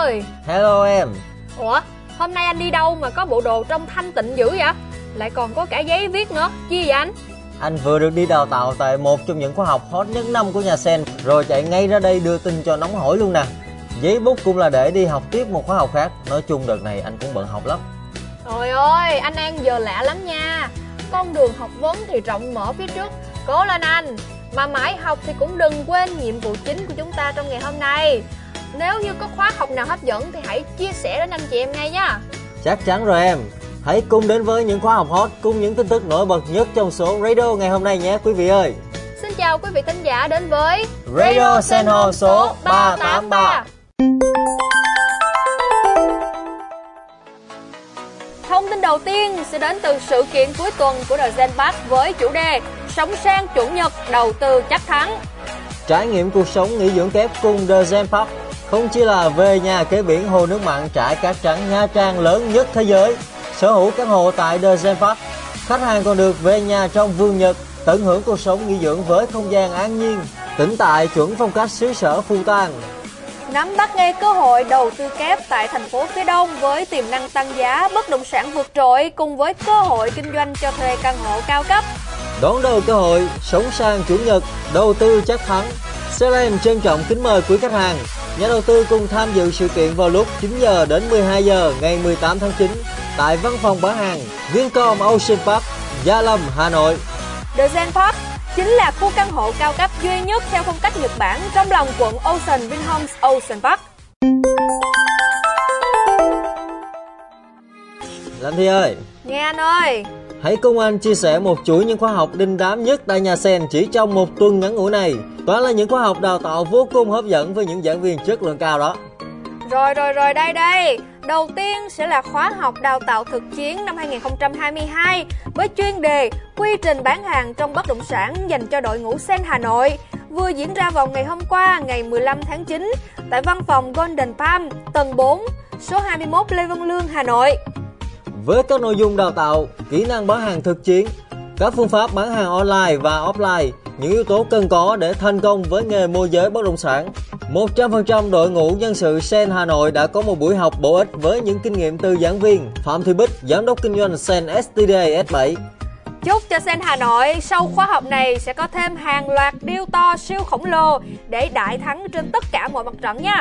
ơi. Hello em. Ủa, hôm nay anh đi đâu mà có bộ đồ trông thanh tịnh dữ vậy? Lại còn có cả giấy viết nữa, chi vậy anh? Anh vừa được đi đào tạo tại một trong những khóa học hot nhất năm của nhà Sen, rồi chạy ngay ra đây đưa tin cho nóng hổi luôn nè. Giấy bút cũng là để đi học tiếp một khóa học khác. Nói chung đợt này anh cũng bận học lắm. Trời ơi, anh An giờ lạ lắm nha. Con đường học vấn thì rộng mở phía trước. Cố lên anh. Mà mãi học thì cũng đừng quên nhiệm vụ chính của chúng ta trong ngày hôm nay. Nếu như có khóa học nào hấp dẫn thì hãy chia sẻ đến anh chị em ngay nha. Chắc chắn rồi em. Hãy cùng đến với những khóa học hot cùng những tin tức nổi bật nhất trong số Radio ngày hôm nay nhé quý vị ơi. Xin chào quý vị thính giả đến với Radio Sen Home số 383. Thông tin đầu tiên sẽ đến từ sự kiện cuối tuần của The Zen Park với chủ đề Sống sang Chủ nhật, đầu tư chắc thắng. Trải nghiệm cuộc sống nghỉ dưỡng kép cùng The Zen Park không chỉ là về nhà kế biển hồ nước mặn trải cát trắng Nha Trang lớn nhất thế giới. Sở hữu căn hộ tại The Zen Park, khách hàng còn được về nhà trong vườn Nhật, tận hưởng cuộc sống nghỉ dưỡng với không gian an nhiên, tĩnh tại chuẩn phong cách xứ sở Phù Tang. Nắm bắt ngay cơ hội đầu tư kép tại thành phố phía Đông với tiềm năng tăng giá, bất động sản vượt trội cùng với cơ hội kinh doanh cho thuê căn hộ cao cấp. Đón đầu cơ hội sống sang Chủ nhật, đầu tư chắc thắng. Selen trân trọng kính mời quý khách hàng, nhà đầu tư cùng tham dự sự kiện vào lúc 9 giờ đến 12 giờ ngày 18 tháng 9 tại văn phòng bán hàng Vincom Ocean Park, Gia Lâm, Hà Nội. The Zen Park chính là khu căn hộ cao cấp duy nhất theo phong cách Nhật Bản trong lòng quận Ocean Vinhomes Ocean Park. Lan Thi ơi. Nghe anh ơi. Hãy cùng anh chia sẻ một chuỗi những khóa học đỉnh đám nhất tại nhà Sen chỉ trong một tuần ngắn ngủi này. Toàn là những khóa học đào tạo vô cùng hấp dẫn với những giảng viên chất lượng cao đó. Rồi đây. Đầu tiên sẽ là khóa học đào tạo thực chiến năm 2022 với chuyên đề Quy trình bán hàng trong bất động sản dành cho đội ngũ Sen Hà Nội, vừa diễn ra vào ngày hôm qua, ngày 15 tháng 9 tại văn phòng Golden Palm, tầng 4, số 21 Lê Văn Lương, Hà Nội. Với các nội dung đào tạo, kỹ năng bán hàng thực chiến, các phương pháp bán hàng online và offline, những yếu tố cần có để thành công với nghề môi giới bất động sản. 100% đội ngũ nhân sự Sen Hà Nội đã có một buổi học bổ ích với những kinh nghiệm từ giảng viên Phạm Thị Bích, giám đốc kinh doanh Sen STD S7. Chúc cho Sen Hà Nội sau khóa học này sẽ có thêm hàng loạt deal to siêu khổng lồ để đại thắng trên tất cả mọi mặt trận nha.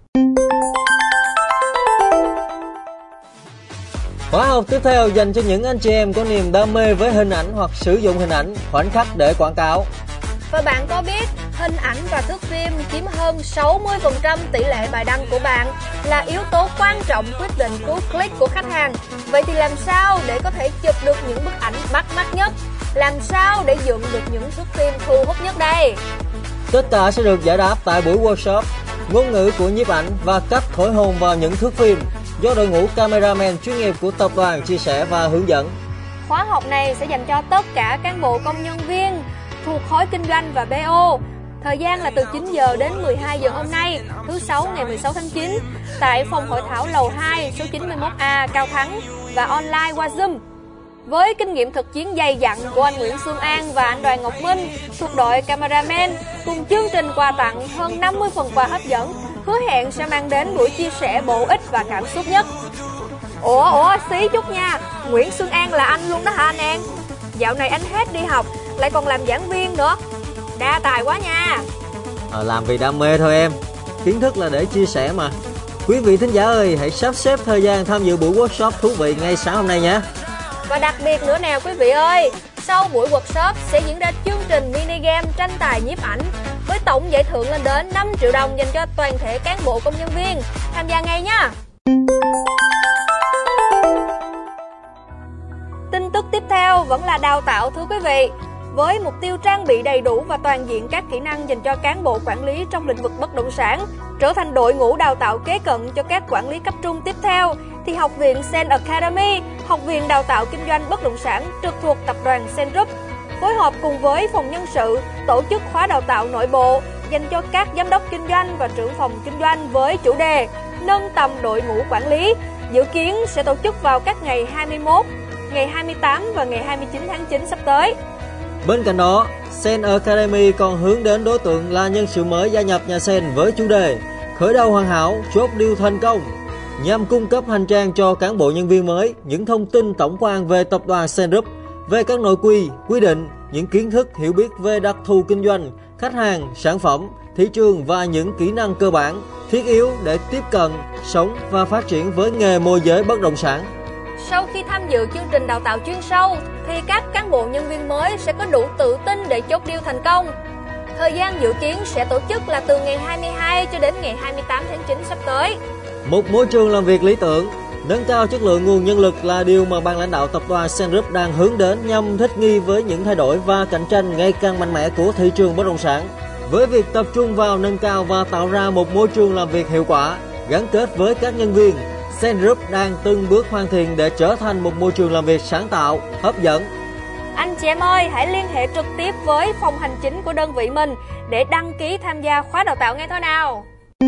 Khóa học tiếp theo dành cho những anh chị em có niềm đam mê với hình ảnh hoặc sử dụng hình ảnh, khoảnh khắc để quảng cáo. Và bạn có biết hình ảnh và thước phim chiếm hơn 60% tỷ lệ bài đăng của bạn là yếu tố quan trọng quyết định cú click của khách hàng. Vậy thì làm sao để có thể chụp được những bức ảnh bắt mắt nhất? Làm sao để dựng được những thước phim thu hút nhất đây? Tất cả sẽ được giải đáp tại buổi workshop ngôn ngữ của nhiếp ảnh và cách thổi hồn vào những thước phim do đội ngũ cameraman chuyên nghiệp của tập đoàn chia sẻ và hướng dẫn. Khóa học này sẽ dành cho tất cả cán bộ công nhân viên thuộc khối kinh doanh và BO. Thời gian là từ 9 giờ đến 12 giờ hôm nay, thứ Sáu ngày 16 tháng 9, tại phòng hội thảo lầu 2, số 91A, Cao Thắng và online qua Zoom. Với kinh nghiệm thực chiến dày dặn của anh Nguyễn Xuân An và anh Đoàn Ngọc Minh thuộc đội cameraman, cùng chương trình quà tặng hơn 50 phần quà hấp dẫn, hứa hẹn sẽ mang đến buổi chia sẻ bổ ích và cảm xúc nhất. Ủa, xí chút nha, Nguyễn Xuân An là anh luôn đó hả anh An? Dạo này anh hết đi học, lại còn làm giảng viên nữa. Đa tài quá nha. Làm vì đam mê thôi em. Kiến thức là để chia sẻ mà. Quý vị thính giả ơi, hãy sắp xếp thời gian tham dự buổi workshop thú vị ngay sáng hôm nay nhé. Và đặc biệt nữa nè quý vị ơi, sau buổi workshop sẽ diễn ra chương trình mini game tranh tài nhiếp ảnh với tổng giải thưởng lên đến 5 triệu đồng dành cho toàn thể cán bộ công nhân viên. Tham gia ngay nha. Tin tức tiếp theo vẫn là đào tạo thưa quý vị. Với mục tiêu trang bị đầy đủ và toàn diện các kỹ năng dành cho cán bộ quản lý trong lĩnh vực bất động sản, trở thành đội ngũ đào tạo kế cận cho các quản lý cấp trung tiếp theo, thì Học viện Sen Academy, Học viện Đào tạo Kinh doanh Bất động sản trực thuộc Tập đoàn Sen Group, phối hợp cùng với phòng nhân sự tổ chức khóa đào tạo nội bộ dành cho các giám đốc kinh doanh và trưởng phòng kinh doanh với chủ đề nâng tầm đội ngũ quản lý, dự kiến sẽ tổ chức vào các ngày 21, ngày 28 và ngày 29 tháng 9 sắp tới. Bên cạnh đó, Sen Academy còn hướng đến đối tượng là nhân sự mới gia nhập nhà Sen với chủ đề khởi đầu hoàn hảo, chốt deal thành công. Nhằm cung cấp hành trang cho cán bộ nhân viên mới, những thông tin tổng quan về tập đoàn Sen Group, về các nội quy, quy định, những kiến thức hiểu biết về đặc thù kinh doanh, khách hàng, sản phẩm, thị trường và những kỹ năng cơ bản, thiết yếu để tiếp cận, sống và phát triển với nghề môi giới bất động sản. Sau khi tham dự chương trình đào tạo chuyên sâu, thì các cán bộ nhân viên mới sẽ có đủ tự tin để chốt deal thành công. Thời gian dự kiến sẽ tổ chức là từ ngày 22 cho đến ngày 28 tháng 9 sắp tới. Một môi trường làm việc lý tưởng, nâng cao chất lượng nguồn nhân lực là điều mà ban lãnh đạo tập đoàn Sen Group đang hướng đến nhằm thích nghi với những thay đổi và cạnh tranh ngày càng mạnh mẽ của thị trường bất động sản. Với việc tập trung vào nâng cao và tạo ra một môi trường làm việc hiệu quả, gắn kết với các nhân viên, Sen Group đang từng bước hoàn thiện để trở thành một môi trường làm việc sáng tạo, hấp dẫn. Anh chị em ơi, hãy liên hệ trực tiếp với phòng hành chính của đơn vị mình để đăng ký tham gia khóa đào tạo ngay thôi nào.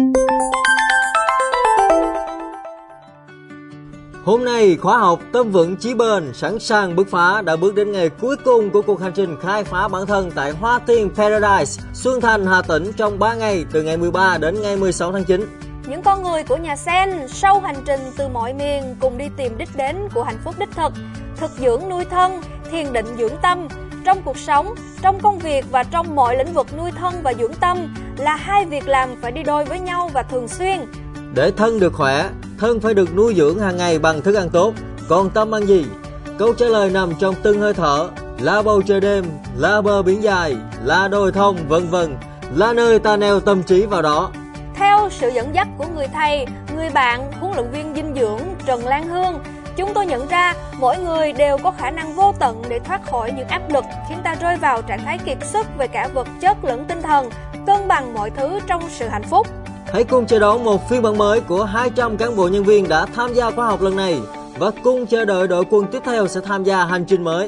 Hôm nay, khóa học Tâm Vững Chí Bền sẵn sàng bứt phá đã bước đến ngày cuối cùng của cuộc hành trình khai phá bản thân tại Hoa Tiên Paradise, Xuân Thành, Hà Tĩnh trong 3 ngày từ ngày 13 đến ngày 16 tháng 9. Những con người của nhà Sen sau hành trình từ mọi miền cùng đi tìm đích đến của hạnh phúc đích thực dưỡng nuôi thân, thiền định dưỡng tâm. Trong cuộc sống, trong công việc và trong mọi lĩnh vực, nuôi thân và dưỡng tâm là hai việc làm phải đi đôi với nhau và thường xuyên. Để thân được khỏe, thân phải được nuôi dưỡng hàng ngày bằng thức ăn tốt. Còn tâm ăn gì? Câu trả lời nằm trong từng hơi thở. Là bầu trời đêm, là bờ biển dài, là đồi thông, vân vân, là nơi ta neo tâm trí vào đó. Theo sự dẫn dắt của người thầy, người bạn, huấn luyện viên dinh dưỡng Trần Lan Hương, chúng tôi nhận ra mỗi người đều có khả năng vô tận để thoát khỏi những áp lực khiến ta rơi vào trạng thái kiệt sức về cả vật chất lẫn tinh thần, cân bằng mọi thứ trong sự hạnh phúc. Hãy cùng chờ đón một phiên bản mới của 200 cán bộ nhân viên đã tham gia khóa học lần này và cùng chờ đợi đội quân tiếp theo sẽ tham gia hành trình mới.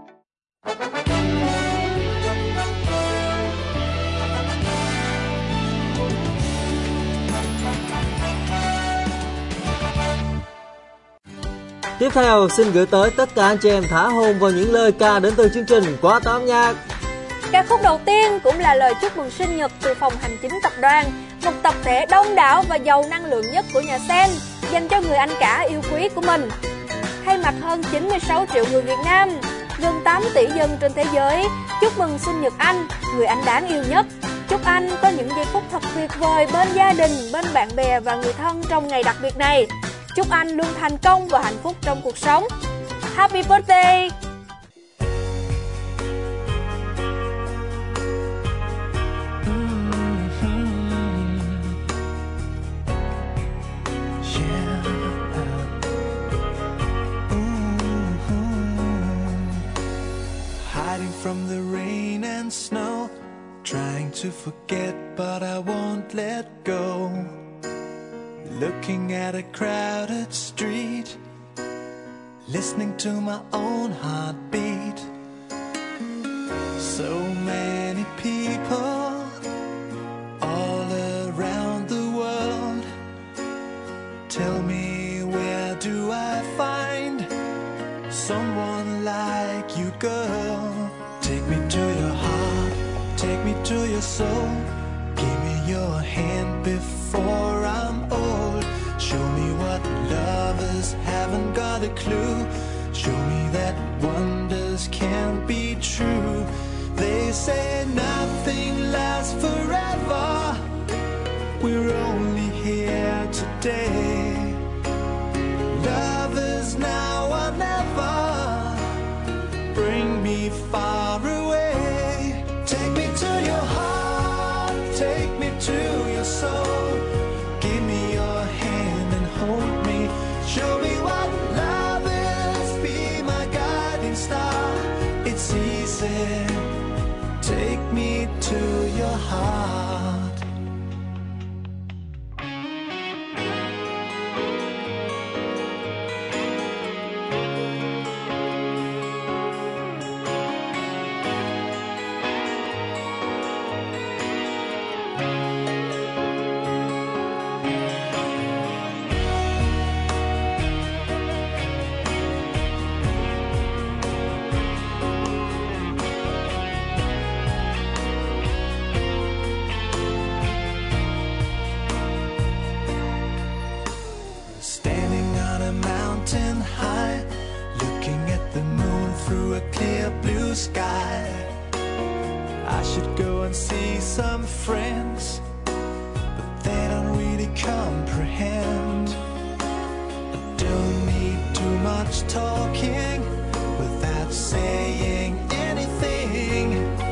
Tiếp theo, xin gửi tới tất cả anh chị em thả hồn vào những lời ca đến từ chương trình Quá Tám Nhạc. Ca khúc đầu tiên cũng là lời chúc mừng sinh nhật từ phòng hành chính tập đoàn, một tập thể đông đảo và giàu năng lượng nhất của nhà Sen, dành cho người anh cả yêu quý của mình. Thay mặt hơn 96 triệu người Việt Nam, gần 8 tỷ dân trên thế giới, chúc mừng sinh nhật anh, người anh đáng yêu nhất. Chúc anh có những giây phút thật tuyệt vời bên gia đình, bên bạn bè và người thân trong ngày đặc biệt này. Chúc anh luôn thành công và hạnh phúc trong cuộc sống. Happy birthday! Hiding from the rain and snow, trying to forget but I won't let go. Looking at a crowded street, listening to my own heartbeat. So many people all around the world. Tell me, where do I find someone like you, girl? Take me to your heart, take me to your soul. Give me your hand before I'm old. Show me what lovers haven't got a clue. Show me that wonders can't be true. They say nothing lasts forever. We're only here today. Love is now or never. Bring me far away. Take me to your heart, take me to your soul. Give me your hand and hold me. Show me what love is, be my guiding star. It's easy, take me to your heart. mountain high, looking at the moon through a clear blue sky. I should go and see some friends, but they don't really comprehend. I don't need too much talking without saying anything.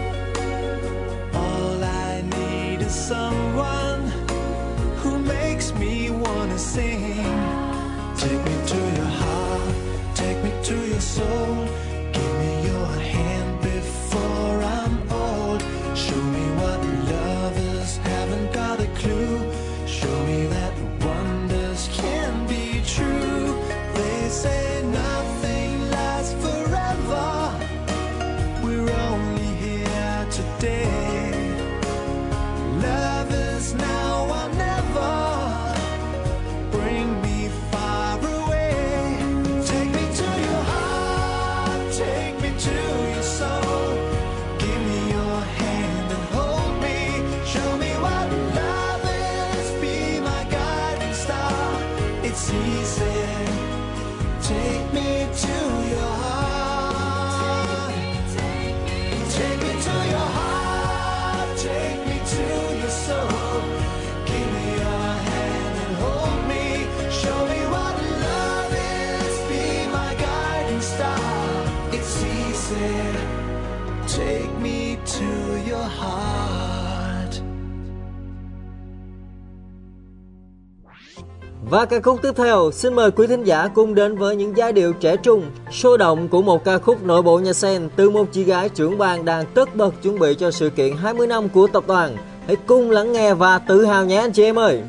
All I need is someone who makes me wanna sing. Take me to your heart, take me to your soul. Give me your hand before I'm old. Show me what lovers haven't got a clue. Show me that wonders can be true. They say nothing lasts forever. We're only here today. Love is now or never. Bring me far away. Take me to your heart, take me to your soul. Give me your hand and hold me. Show me what love is, be my guiding star. It's easy. Take me to your heart. Take me to your heart, take me to your soul. Give me your hand and hold me. Show me what love is, be my guiding star. It's easy. Take me to your heart. Và ca khúc tiếp theo, xin mời quý thính giả cùng đến với những giai điệu trẻ trung, sôi động của một ca khúc nội bộ Nhà Sen từ một chị gái trưởng ban đang tất bật chuẩn bị cho sự kiện 20 năm của tập đoàn. Hãy cùng lắng nghe và tự hào nhé anh chị em ơi!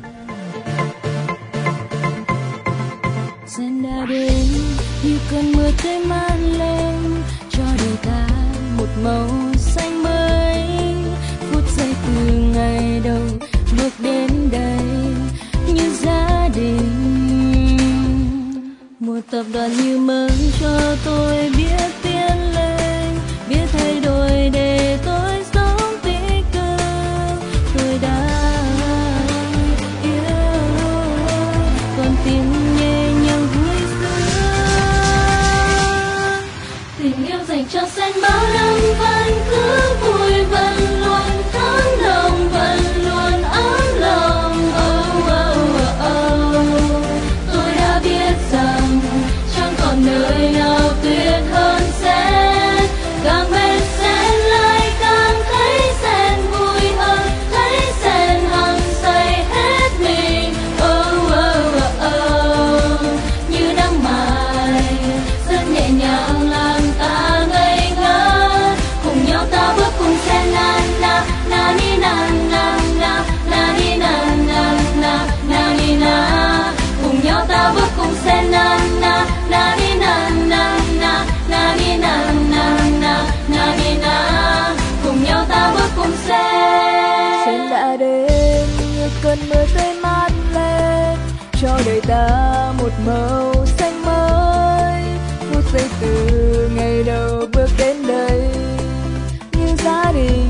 Sen đã đến như cơn mưa tươi mát lên cho đời ta một màu xanh mới. Phút giây từ ngày đầu bước đến đây như gia đình, một tập đoàn như mơ cho tôi biết tiến lên, biết thay đổi để tôi sống tích cực. Tôi đã yêu con tim nhẹ nhàng vui sướng. Tình yêu dành cho Sen bao năm vẫn cứ vui, vẫn luôn thắm nồng, vẫn luôn ấm lòng. Tôi đã biết rằng chẳng còn nơi nào tuyệt hơn Sen. Càng bên Sen lại càng thấy Sen vui hơn, thấy Sen hăng say hết mình. Như nắng mai rất nhẹ nhàng làm ta ngây ngất. Cùng nhau ta bước cùng Sen, na na na ni na na na na ni na na na na ni na. Cùng nhau ta bước cùng Sen, na na na ni na na na na ni na na na na ni na. Cùng nhau ta bước cùng Sen. Sen đã đến như cơn mưa tươi mát lên cho đời ta một màu xanh mới. Phút giây từ ngày đầu bước đến đây như gia đình,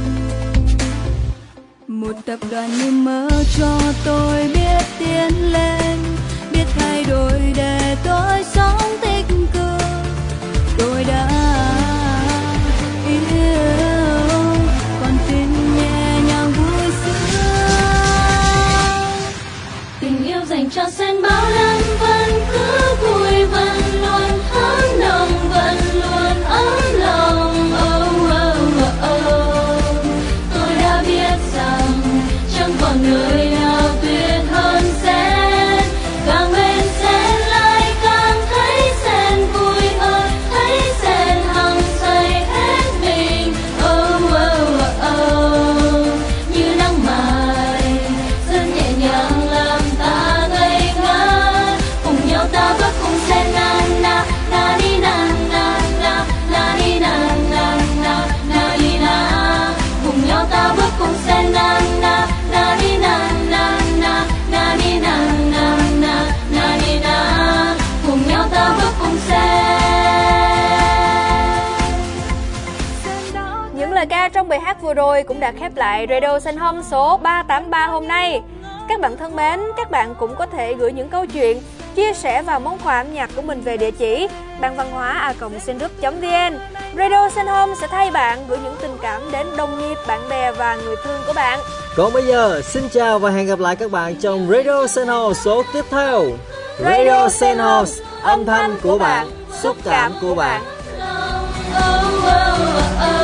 Một tập đoàn như mơ cho tôi biết tiến lên, biết thay đổi để tôi sống tích cực. Tôi đã yêu con tim nhẹ nhàng vui sướng. Tình yêu dành cho Sen bao năm vẫn cứ vui, vẫn luôn thắm nồng, vẫn luôn ấm lòng. Tôi đã biết rằng chẳng còn nơi nào tuyệt hơn Sen. Càng bên Sen lại càng thấy Sen vui hơn, thấy Sen hăng say hết mình. Như nắng mai rất nhẹ nhàng làm ta ngây ngất. Cùng nhau ta bước cùng Sen, na na na ni na na na na ni na na na na ni na. Cùng nhau ta bước cùng Sen, na na na ni na na na na ni na na na na ni na. Cùng nhau ta bước cùng Sen. Những lời ca trong bài hát vừa rồi cũng đã khép lại Radio Sen Home số 383 hôm nay. Các bạn thân mến, các bạn cũng có thể gửi những câu chuyện, chia sẻ vào món quà âm nhạc của mình về địa chỉ banvanhoa@cngroup.vn. Radio Sen Home sẽ thay bạn gửi những tình cảm đến đồng nghiệp, bạn bè và người thương của bạn. Còn bây giờ, xin chào và hẹn gặp lại các bạn trong Radio Sen Home số tiếp theo. Radio Sen Home, âm thanh của bạn, xúc cảm của bạn. oh, oh, oh, oh.